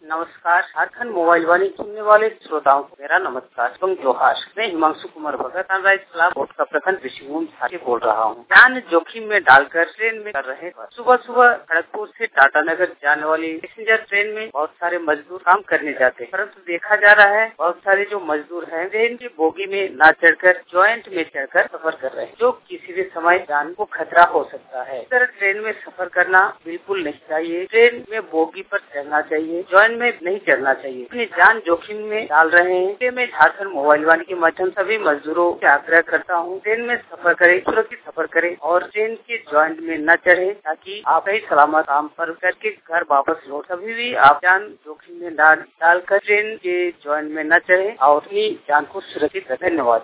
नमस्कार। झारखंड मोबाइल वाणी सुनने वाले श्रोताओं को मेरा नमस्कार एवं जोहार। मैं हिमांशु कुमार भगत बोर्ड का प्रखंड विश्वभूमि से बोल रहा हूँ। जान जोखिम में डालकर ट्रेन में कर रहे हैं। सुबह सुबह खड़गपुर से टाटानगर जाने वाली पैसेंजर ट्रेन में बहुत सारे मजदूर काम करने जाते हैं, परंतु देखा जा रहा है बहुत सारे जो मजदूर हैं ट्रेन की बोगी में न चढ़कर जॉइंट में चढ़कर सफर कर रहे हैं, जो किसी भी समय जान को खतरा हो सकता है। इस तरह ट्रेन में सफर करना बिल्कुल नहीं चाहिए। ट्रेन में बोगी पर चढ़ना चाहिए, जॉइंट में नहीं चढ़ना चाहिए। अपनी जान जोखिम में डाल रहे हैं। मैं झारखंड मोबाइल वाणी के माध्यम सभी मजदूरों से आग्रह करता हूँ, ट्रेन में सफर करें, सुरक्षित सफर करें और ट्रेन के जॉइंट में न चढ़े, ताकि आप सही सलामत काम पर करके घर वापस लौट। कभी भी आप जान जोखिम में डालकर ट्रेन के जॉइंट में न चढ़े और अपनी जान को सुरक्षित रखें। धन्यवाद।